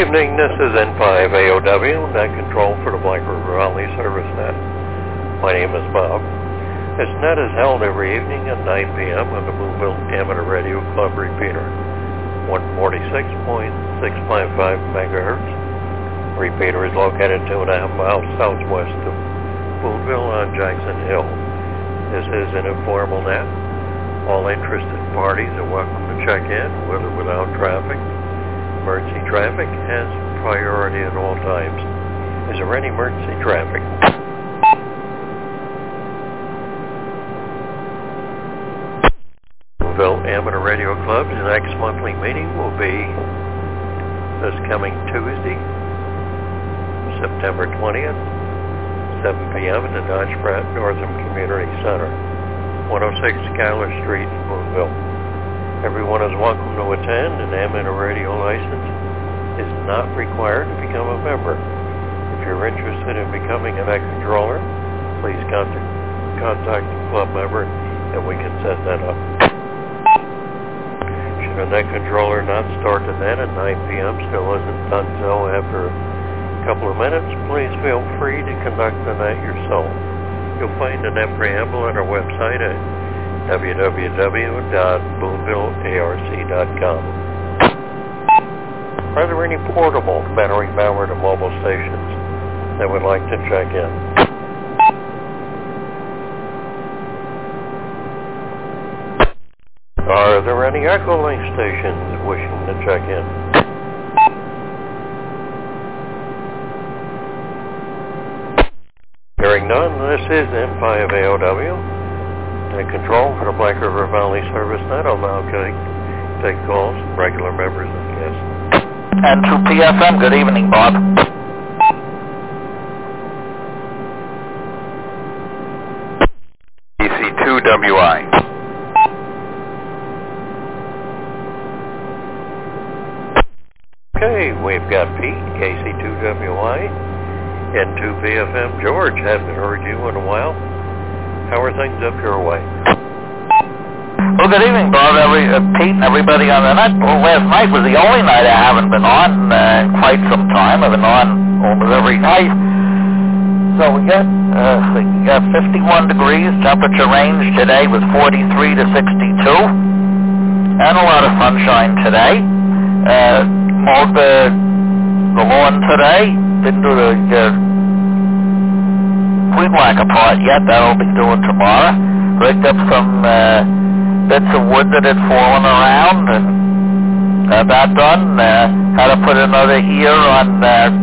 evening, this is N5AOW, net control for the Black River Valley Service Net. My name is Bob. This net is held every evening at 9 p.m. on the Boonville Amateur Radio Club repeater, 146.655 megahertz. The repeater is located 2.5 miles southwest of Boonville on Jackson Hill. This is an informal net. All interested parties are welcome to check in, with or without traffic. Emergency traffic has priority at all times. Is there any emergency traffic? Boonville Amateur Radio Club's next monthly meeting will be this coming Tuesday, September 20th, 7 p.m. at the Dodge Pratt Northam Community Center, 106 Schuyler Street, Boonville. Everyone is welcome to attend. An amateur radio license is not required to become a member. If you're interested in becoming a net controller, please contact the club member and we can set that up. Should a net controller not start the net at 9 p.m., still isn't done so after a couple of minutes, please feel free to conduct the net yourself. You'll find the net preamble on our website at www.boonvillearc.com. Are there any portable battery-powered mobile stations that would like to check in? Are there any Echolink stations wishing to check in? Hearing none, this is N5AOW. Control for the Black River Valley Service Net. I'll now take calls from regular members and guests. And to PFM, good evening, Bob. KC2WI. Okay, we've got Pete, KC2WI, N2PFM. George, haven't heard you in a while. How are things up your way? Well, good evening, Bob, Pete, and everybody on the net. Well, last night was the only night I haven't been on in quite some time. I've been on almost every night. So we got 51 degrees. Temperature range today was 43 to 62. And a lot of sunshine today. Mowed the lawn today. Didn't do the weed whacker part yet. That'll be doing tomorrow. Rigged up some bits of wood that had fallen around and got that done. Had to put another ear on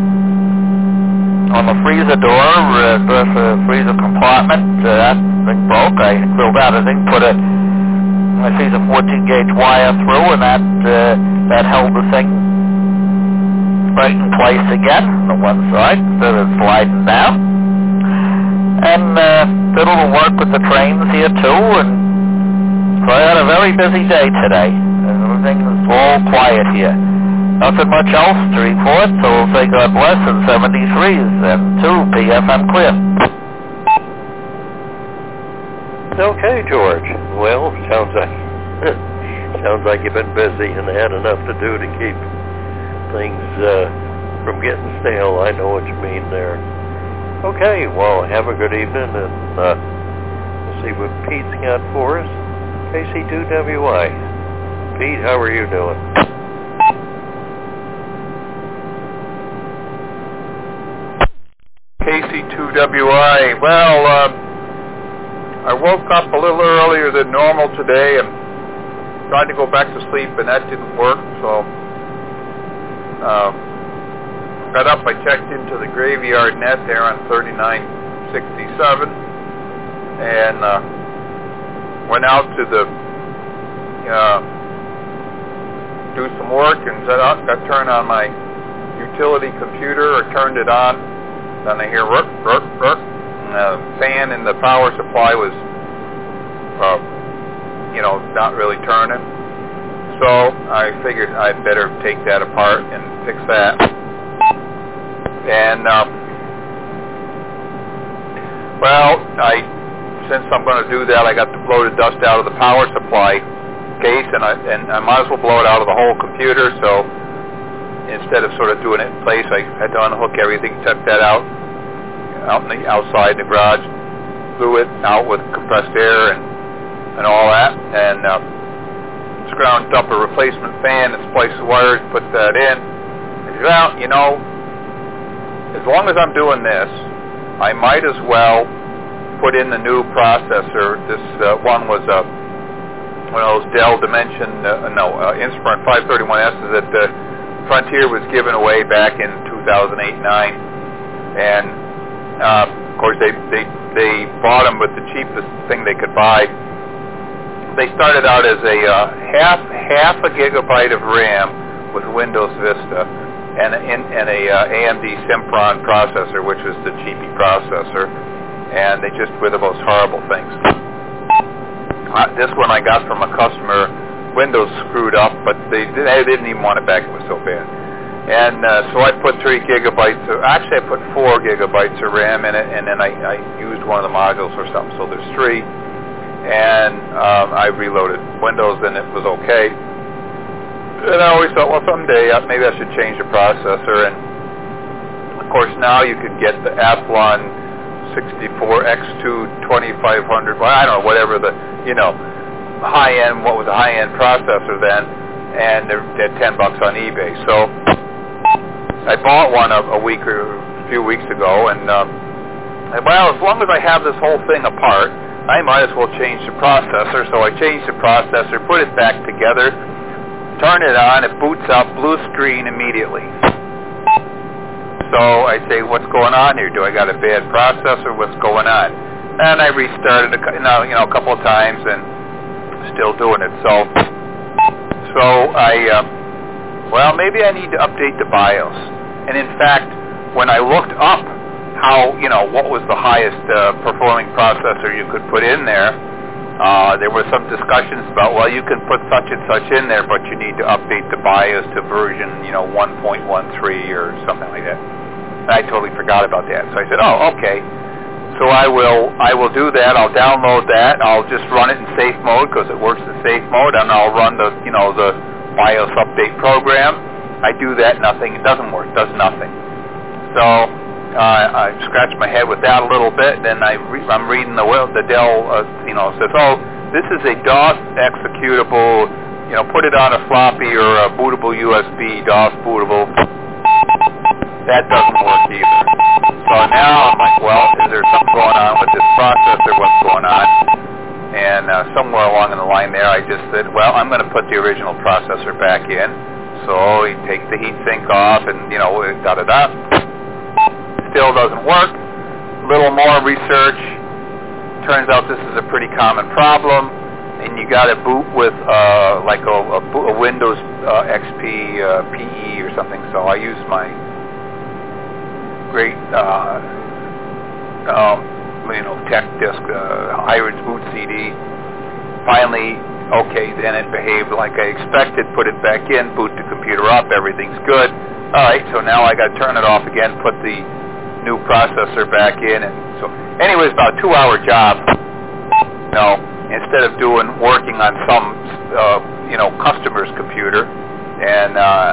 the freezer door, the freezer compartment. That thing broke. I drilled out a thing, put a 14 gauge wire through, and that held the thing right in place again on one side instead of sliding down. And did a little work with the trains here too, and so I had a very busy day today. Everything is all quiet here. Nothing much else to report, so we'll say God bless and 73s and 2 PFM clear. Okay, George. Well, sounds like you've been busy and had enough to do to keep things from getting stale. I know what you mean there. Okay, well, have a good evening, and we'll see what Pete's got for us. KC2WI. Pete, how are you doing? KC2WI. Well, I woke up a little earlier than normal today and tried to go back to sleep, and that didn't work, so got up, I checked into the graveyard net there on 3967 and went out to the do some work and got turned on my utility computer, or turned it on. Then I hear ruk, ruk, ruk. The fan in the power supply was not really turning. So I figured I'd better take that apart and fix that. And since I'm going to do that, I got to blow the dust out of the power supply case, and I might as well blow it out of the whole computer. So instead of sort of doing it in place, I had to unhook everything, took that out outside the garage, blew it out with compressed air and all that, and scrounged up a replacement fan and spliced the wires, put that in. And well, you know, as long as I'm doing this, I might as well put in the new processor. This one was one of those Dell Dimension, Inspiron 531S's that Frontier was giving away back in 2008-9, and of course they bought them with the cheapest thing they could buy. They started out as a half a gigabyte of RAM with Windows Vista and a AMD Sempron processor, which was the cheapy processor, and they just were the most horrible things. This one I got from a customer. Windows screwed up, but they didn't even want it back. It was so bad. And so I put 3 gigabytes. Actually, I put 4 gigabytes of RAM in it, and then I used one of the modules or something. So there's 3. And I reloaded Windows, and it was okay. And I always thought, well, someday maybe I should change the processor. And of course, now you can get the Athlon 64X2 2500. Well, I don't know, whatever the high-end, what was a high-end processor then, and they're at $10 on eBay. So I bought one a few weeks ago, and well, as long as I have this whole thing apart, I might as well change the processor. So I changed the processor, put it back together, turn it on, it boots up, blue screen immediately. So I say, what's going on here? Do I got a bad processor? What's going on? And I restarted a couple of times, and still doing it. So maybe I need to update the BIOS. And in fact, when I looked up what was the highest performing processor you could put in there, there were some discussions about, well, you can put such and such in there, but you need to update the BIOS to version 1.13 or something like that. And I totally forgot about that. So I said, oh, okay. So I will do that. I'll download that. I'll just run it in safe mode because it works in safe mode, and I'll run the BIOS update program. I do that, nothing. It doesn't work. It does nothing. So I scratch my head with that a little bit. Then I'm reading the Dell. Says, oh, this is a DOS executable. Put it on a floppy or a bootable USB DOS bootable. That doesn't work either. So now I'm like, well, is there something going on with this processor? What's going on? And somewhere along in the line there, I just said, well, I'm going to put the original processor back in. So you take the heat sink off and, da-da-da. Still doesn't work. A little more research. Turns out this is a pretty common problem. And you got to boot with a Windows XP PE or something. So I use my great tech disk, Iris boot CD. Finally, okay, then it behaved like I expected. Put it back in, boot the computer up, everything's good. All right, so now I got to turn it off again, put the new processor back in, and so anyway, it's about a 2-hour job. Instead of working on some customer's computer, and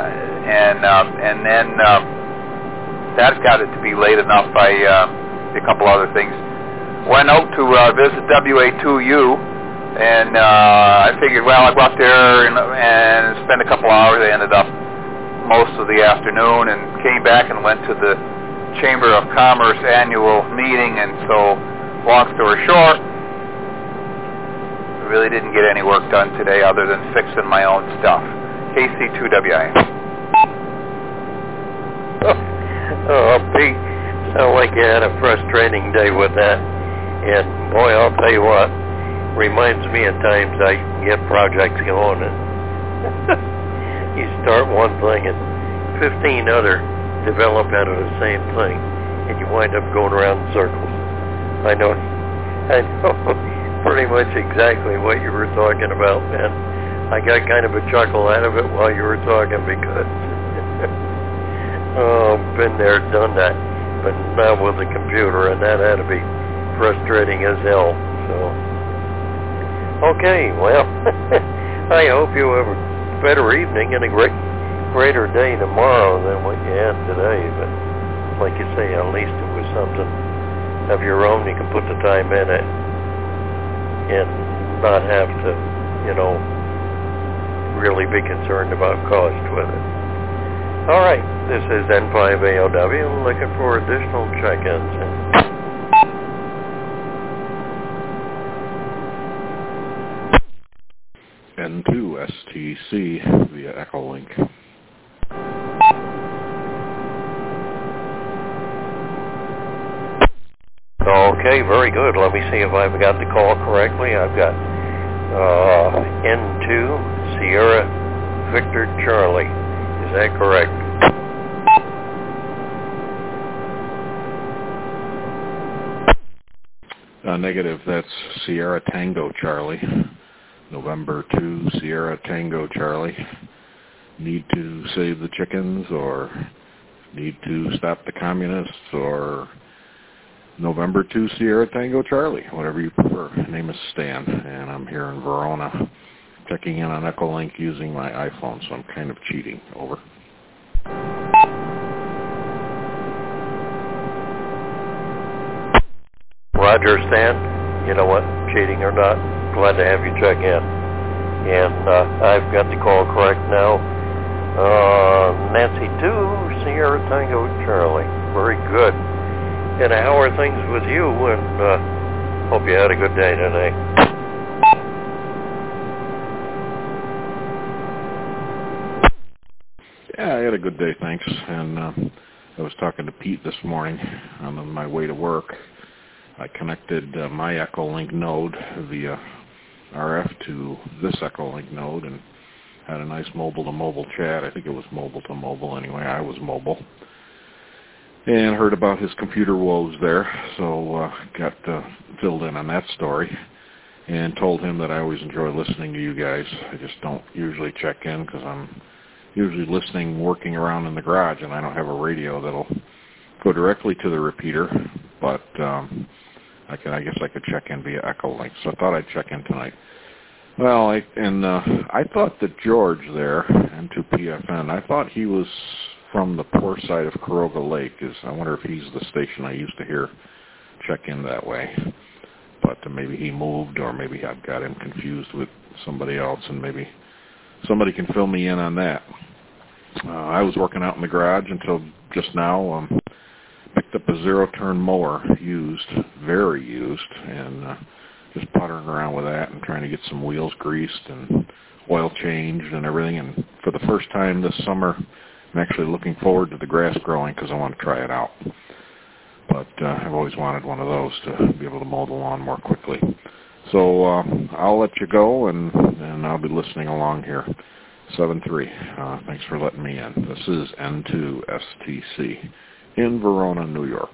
then that's got it to be late enough. A couple other things. Went out to visit WA2U, and I figured, well, I'd go up there and spend a couple hours. I ended up most of the afternoon and came back and went to the Chamber of Commerce annual meeting, and so, long story short, I really didn't get any work done today other than fixing my own stuff. KC2WI. Oh, Pete, sound like you had a frustrating day with that. And boy, I'll tell you what, reminds me of times I get projects going and you start one thing and 15 other develop out of the same thing, and you wind up going around in circles. I know pretty much exactly what you were talking about, man. I got kind of a chuckle out of it while you were talking because been there, done that, but not with a computer, and that had to be frustrating as hell. So, okay, well, I hope you have a better evening and a greater day tomorrow than what you had today, but like you say, at least it was something of your own. You can put the time in it and not have to, really be concerned about cost with it. All right, this is N5AOW. Looking for additional check-ins. N2STC via Echolink. Okay, very good. Let me see if I've got the call correctly. I've got N2 Sierra Victor Charlie. Is that correct? Negative. That's Sierra Tango Charlie. November 2 Sierra Tango Charlie. Need to save the chickens, or need to stop the communists, or November 2 Sierra Tango Charlie, whatever you prefer. My name is Stan, and I'm here in Verona, checking in on Echolink using my iPhone, so I'm kind of cheating. Over. Roger, Stan. You know what? Cheating or not, glad to have you check in. And I've got the call correct now. Nancy 2 Sierra Tango Charlie. Very good. And how are things with you? And hope you had a good day today. Yeah, I had a good day, thanks. And I was talking to Pete this morning on my way to work. I connected my Echolink node via RF to this Echolink node and had a nice mobile-to-mobile chat. I think it was mobile-to-mobile anyway. I was mobile. And heard about his computer woes there, so got filled in on that story and told him that I always enjoy listening to you guys. I just don't usually check in because I'm usually listening, working around in the garage, and I don't have a radio that'll go directly to the repeater, but I guess I could check in via Echolink, so I thought I'd check in tonight. Well, I thought that George there, N2PFN, I thought he was from the poor side of Caroga Lake. I wonder if he's the station I used to hear check in that way. But maybe he moved, or maybe I've got him confused with somebody else, and maybe somebody can fill me in on that. I was working out in the garage until just now. Picked up a zero-turn mower, used, very used, and just puttering around with that and trying to get some wheels greased and oil changed and everything. And for the first time this summer, I'm actually looking forward to the grass growing because I want to try it out. But I've always wanted one of those to be able to mow the lawn more quickly. So I'll let you go, and I'll be listening along here. 7-3. Thanks for letting me in. This is N2STC in Verona, New York.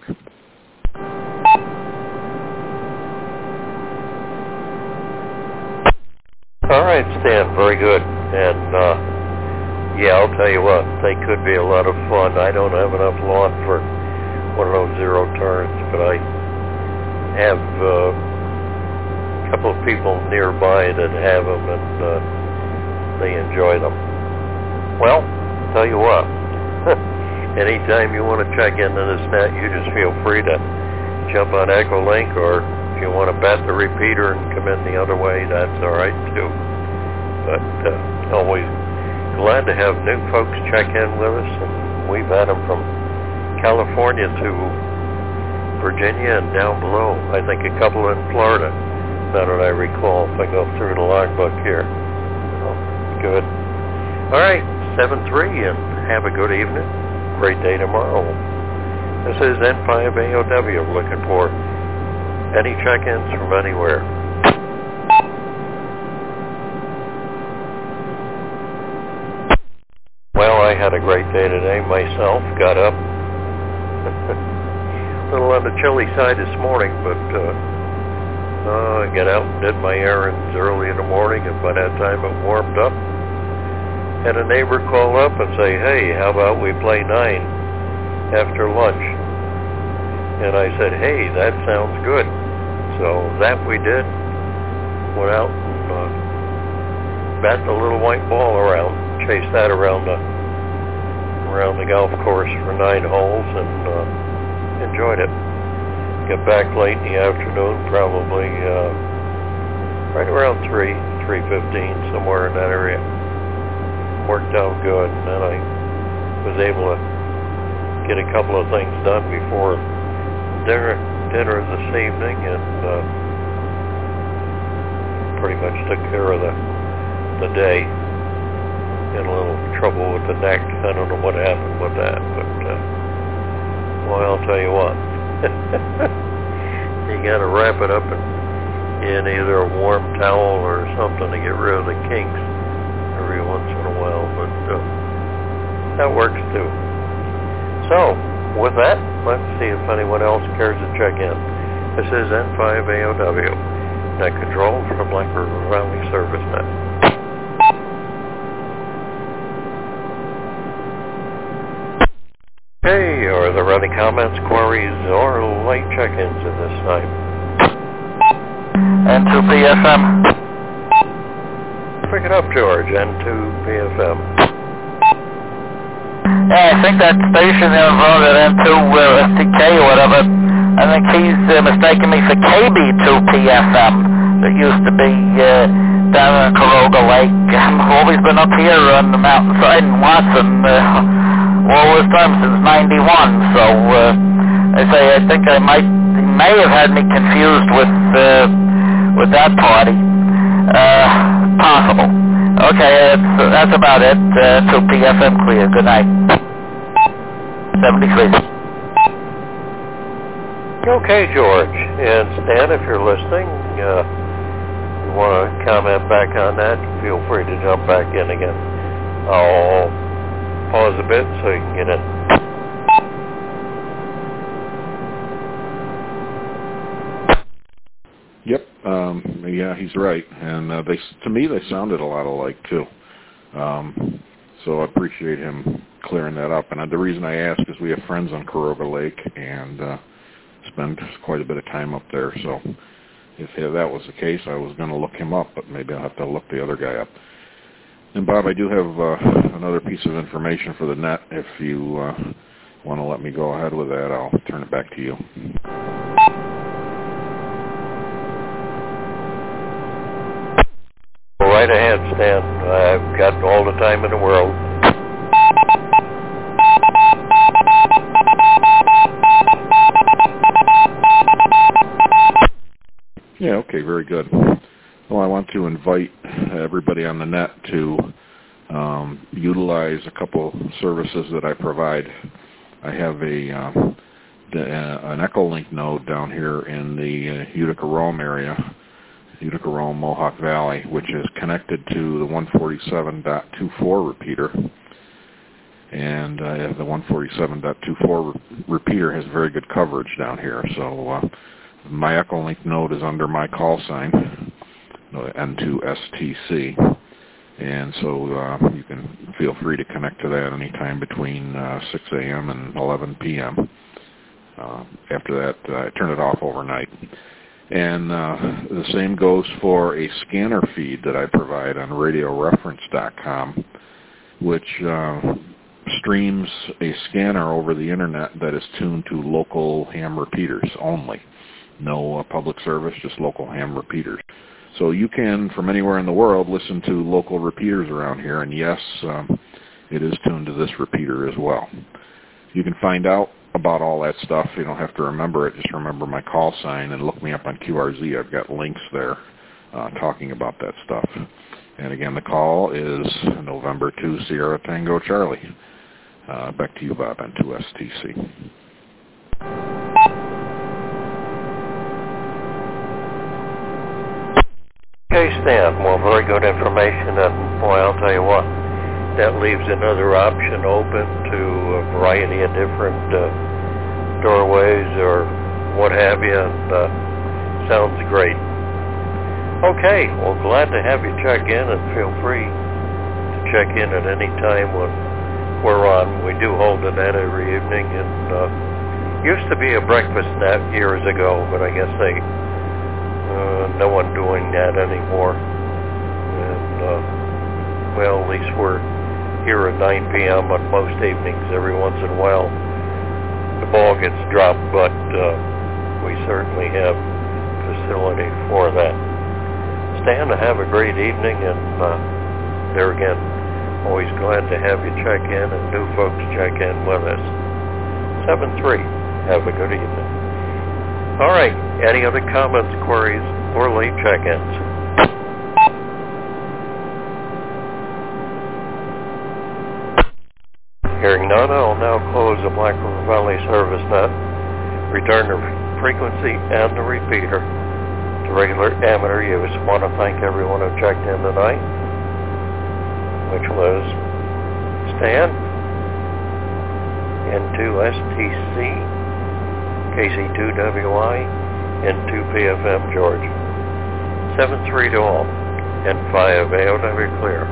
All right, Stan. Very good. And yeah, I'll tell you what, they could be a lot of fun. I don't have enough lawn for one of those zero turns, but I have a couple of people nearby that have them, and they enjoy them. Well, tell you what, anytime you want to check into this net, you just feel free to jump on Echolink, or if you want to bat the repeater and come in the other way, that's all right too. But always glad to have new folks check in with us, and we've had them from California to Virginia and down below. I think a couple in Florida, now that I recall, if I go through the logbook here. So, good. All right, 7-3, and have a good evening. Great day tomorrow. This is N5AOW, looking for any check-ins from anywhere. Well, I had a great day today myself. Got up a little on the chilly side this morning, but I got out and did my errands early in the morning, and by that time it warmed up. Had a neighbor call up and say, hey, how about we play 9 after lunch? And I said, hey, that sounds good. So that we did. Went out and bat the little white ball around, chased that around the around the golf course for 9 holes and enjoyed it. Got back late in the afternoon, probably right around 3:15, somewhere in that area. Worked out good, and then I was able to get a couple of things done before dinner this evening, and pretty much took care of the day. Had a little trouble with the neck. I don't know what happened with that, but boy, I'll tell you what. You got to wrap it up in either a warm towel or something to get rid of the kinks every once in a while, but that works too. So, with that, let's see if anyone else cares to check in. This is N5AOW, net control from Black River Valley Service Net. Okay, are there any comments, queries, or late check-ins at this time? N2PFM. Pick it up, George, N2PFM. Yeah, I think that station there wrote at N2 STK or whatever, I think he's mistaken me for KB2PFM. That used to be down in Caroga Lake. I've always been up here on the mountainside in Watson all this time since 91, so I think he may have had me confused with that party. Possible. Okay, that's about it. 2 PFM clear. Good night. 73. Okay, George. And Stan, if you're listening, you want to comment back on that, feel free to jump back in again. I'll pause a bit so you can get in. Yep. Yeah, he's right. And to me, they sounded a lot alike too. So I appreciate him clearing that up. And the reason I ask is we have friends on Caroga Lake and spend quite a bit of time up there. So if that was the case, I was going to look him up, but maybe I'll have to look the other guy up. And Bob, I do have another piece of information for the net. If you want to let me go ahead with that, I'll turn it back to you. Go right ahead, Stan. I've got all the time in the world. Yeah, okay, very good. Well, I want to invite everybody on the net to utilize a couple services that I provide. I have an Echolink node down here in the Utica-Rome area, Utica-Rome, Mohawk Valley, which is connected to the 147.24 repeater. And the 147.24 repeater has very good coverage down here. So my Echolink node is under my call sign, N2STC. And so you can feel free to connect to that anytime between 6 a.m. and 11 p.m. After that, I turn it off overnight. And the same goes for a scanner feed that I provide on RadioReference.com, which streams a scanner over the internet that is tuned to local ham repeaters only. No public service, just local ham repeaters. So you can, from anywhere in the world, listen to local repeaters around here, and yes, it is tuned to this repeater as well. You can find out about all that stuff. You don't have to remember it. Just remember my call sign and look me up on QRZ. I've got links there talking about that stuff. And again, the call is November 2 Sierra Tango Charlie. Back to you, Bob, on 2STC. Okay, Stan. Well, very good information. And boy, I'll tell you what, that leaves another option open to a variety of different doorways or what have you. And sounds great. Okay, well, glad to have you check in, and feel free to check in at any time when we're on. We do hold the net every evening, and used to be a breakfast net years ago, but I guess no one doing that anymore. And well, at least we're here at 9 p.m. on most evenings. Every once in a while, the ball gets dropped, but we certainly have facility for that. Stan, have a great evening, and there again, always glad to have you check in and new folks check in with us. 7-3. Have a good evening. All right. Any other comments, queries, or late check-ins? Hearing none, I'll now close the Black River Valley Service Net, return the frequency and the repeater to regular amateur use. I want to thank everyone who checked in tonight, which was Stan, N2STC, KC2WI, N2PFM George. 7-3 to all, N5 AOW clear.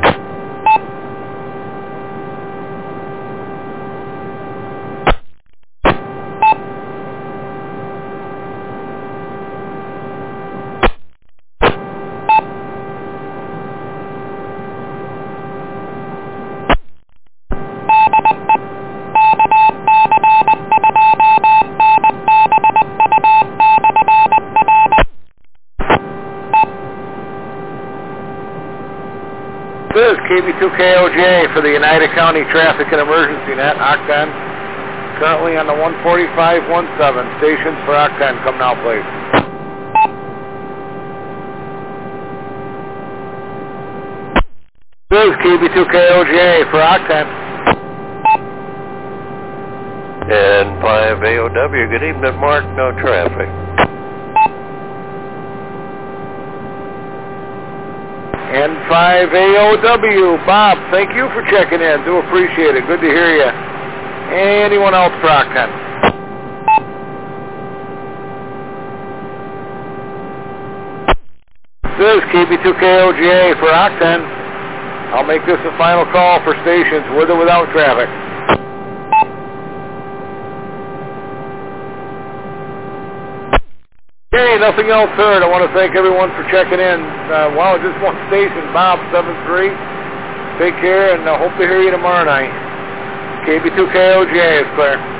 This is KB2KOJ for the United County Traffic and Emergency Net, Octane. Currently on the 145-17. Stations for Octane, come now, please. This is KB2KOJ for Octane. And 5 AOW, good evening, Mark, no traffic. N5 AOW, Bob, thank you for checking in. Do appreciate it. Good to hear you. Anyone else for Octane? This is KB2KOGA for Octane. I'll make this a final call for stations with or without traffic. Okay, nothing else heard. I want to thank everyone for checking in. Wow, just one station, Bob, 7-3. Take care, and hope to hear you tomorrow night. KB2KOGA is clear.